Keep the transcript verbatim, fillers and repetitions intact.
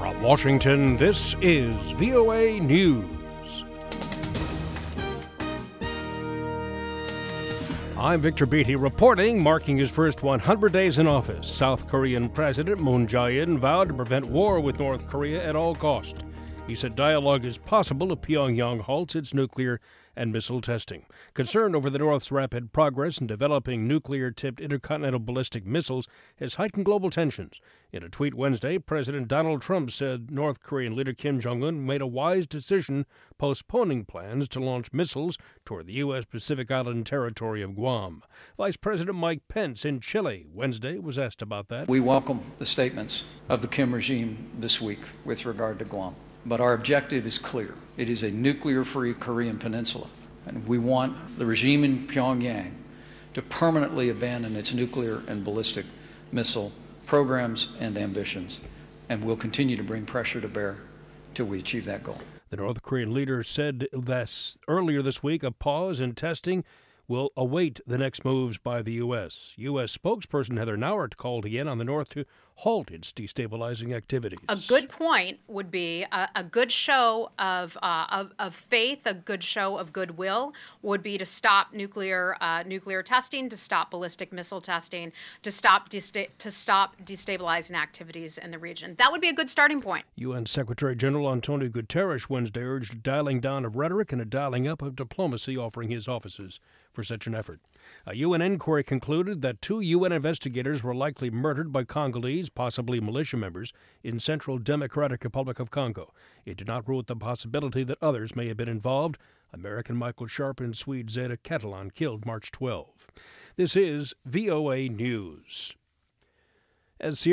From Washington, this is V O A News. I'm Victor Beatty reporting. Marking his first one hundred days in office, South Korean President Moon Jae-in vowed to prevent war with North Korea at all costs. He said dialogue is possible if Pyongyang halts its nuclear and missile testing. Concern over the North's rapid progress in developing nuclear-tipped intercontinental ballistic missiles has heightened global tensions. In a tweet Wednesday, President Donald Trump said North Korean leader Kim Jong-un made a wise decision postponing plans to launch missiles toward the U S. Pacific Island territory of Guam. Vice President Mike Pence in Chile Wednesday was asked about that. We welcome the statements of the Kim regime this week with regard to Guam. But our objective is clear. It is a nuclear-free Korean peninsula, and we want the regime in Pyongyang to permanently abandon its nuclear and ballistic missile programs and ambitions, and we'll continue to bring pressure to bear till we achieve that goal. The North Korean leader said this earlier this week a pause in testing will await the next moves by the U S. U S spokesperson Heather Nauert called again on the North to halt its destabilizing activities. A good point would be a, a good show of, uh, of of faith, a good show of goodwill would be to stop nuclear uh, nuclear testing, to stop ballistic missile testing, to stop desta- to stop destabilizing activities in the region. That would be a good starting point. U N Secretary General Antonio Guterres Wednesday urged a dialing down of rhetoric and a dialing up of diplomacy, offering his offices for such an effort. A U N inquiry concluded that two U N investigators were likely murdered by Congolese, possibly militia members, in Central Democratic Republic of Congo. It did not rule out the possibility that others may have been involved. American Michael Sharp and Swede Zeta Catalan killed March twelfth. This is V O A News. As